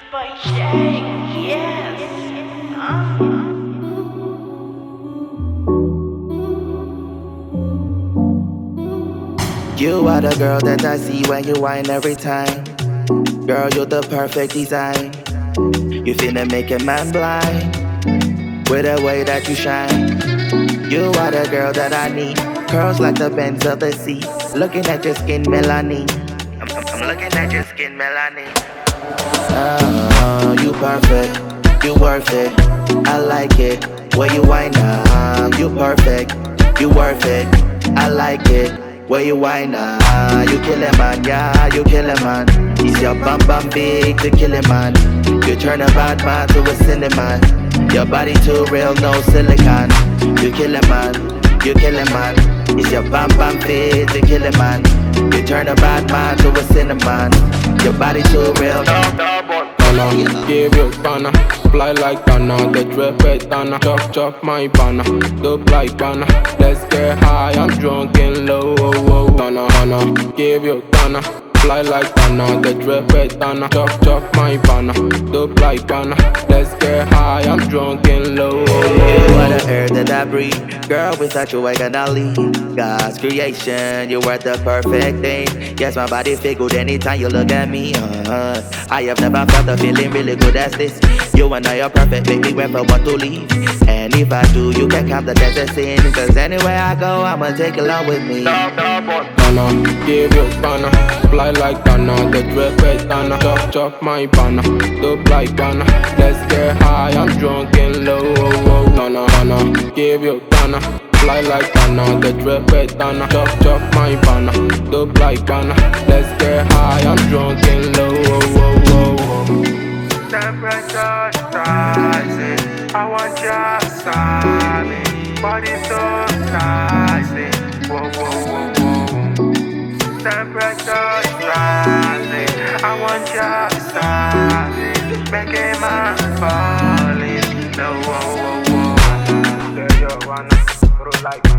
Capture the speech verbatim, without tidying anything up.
Boy, Shay, yes. Uh. You are the girl that I see when you whine every time. Girl, you're the perfect design. You finna make a man blind with the way that you shine. You are the girl that I need. Curls like the bends of the sea. Looking at your skin melanin. I'm, I'm, I'm looking at your skin melanin. Ah, you perfect. You worth it. I like it. Where you whine up. You perfect. You worth it. I like it. Where you whine up. You kill it, man. Yeah, you kill it, man. It's your bum bum big to kill it, man. You turn a bad man to a cinnamon. Your body too real, no silicone. You kill it, man. You kill it, man. It's your bam bam fit to kill it, man. You turn a bad man to a cinnamon. Your body too real, no. Donna, give you banner, fly like Donna, the drip it Donna, chop chop my banner, dope like banner, let's get high, I'm drunk and low, oh, oh. Donna, Donna, give you Donna, fly like Donna, the drip it Donna, chop chop my banner, dope like banner, let's get high, I'm drunk and low, oh, oh. You are the air that I breathe, girl, without you I cannot leave. God's creation, you are the perfect thing. Yes, my body feel good anytime you look at me. Uh, I have never felt a feeling really good as this. You and I are perfect, make me never want to leave. And if I do, you can count the days as sin. Cause anywhere I go, I'ma take you along with me. Donna, give you banner, fly like Donna, the drip it Donna, chop chop my banner, dope like banner, let's get high, I'm drunk and low, oh, oh. Donna, Donna, give you Donna, fly like Donna, the drip it Donna, chop chop my banner, dope like banner, let's get high, I'm drunk and low, oh, oh, oh, oh. Temperature rising, I want your side, body so spicy. Whoa, whoa, whoa, whoa. Temperature rising, I want your side, making my falling. No, whoa, whoa, whoa. Girl, you wanna grow like